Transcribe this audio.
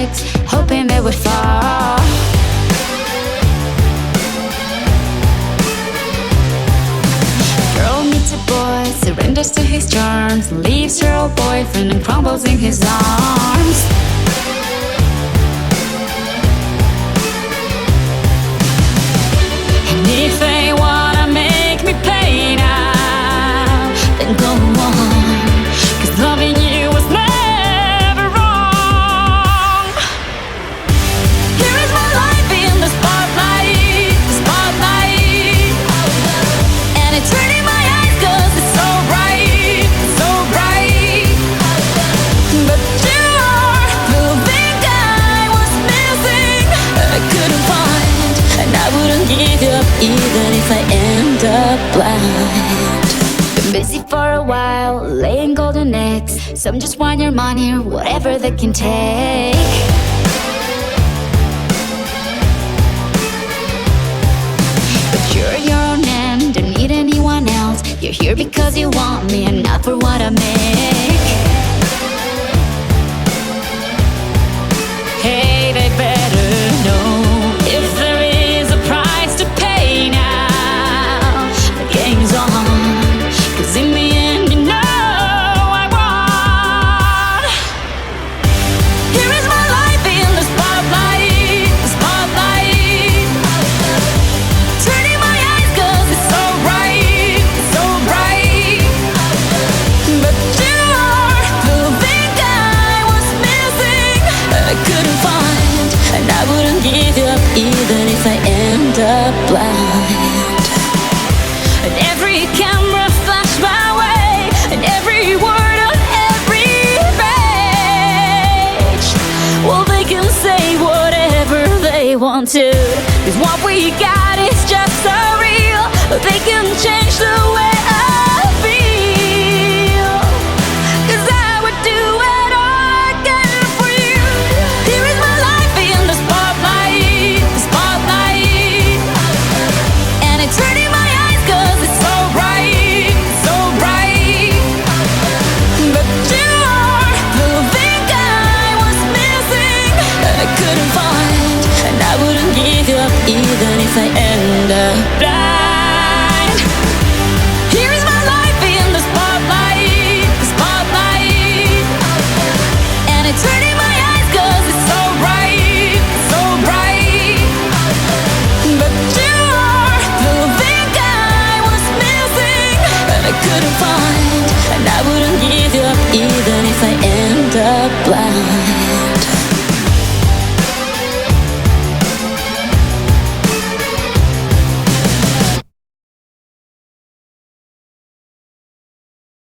legs, hoping they would fall. Girl meets a boy, surrenders to his charms, leaves her old boyfriend and crumbles in his arms. And if they wanna make me pay now, then go on, 'cause loving you was never wrong. Here is my life in the spotlight, the spotlight. And it's hurting my eyes 'cause it's so bright, so bright. But you are the thing I was missing, I couldn't find. And I wouldn't give you up even if I end up blind. Been busy for a while, laying golden eggs. Some just want your money, whatever they can take. But you're your own man, don't need anyone else. You're here because you want me and not for what I make. Hey, they better know, if there is a price to pay now, the game's on, 'cause in the end you know I won. Here is my life in the spotlight, the spotlight. Turning my eyes 'cause it's so bright, so bright. But you are the thing I was missing, I couldn't find. And I wouldn't give you up even if I end up blind. And every camera flashed my way, and every word on every page. Well, they can say whatever they want to, 'cause what we got is just so real. They can change the way I feel, 'cause I would do it all again for you. Here is my life in the spotlight, the spotlight. And it's hurting my eyes 'cause it's so bright, so bright. But you are the thing I was missing, I couldn't find. And I wouldn't give you up even if I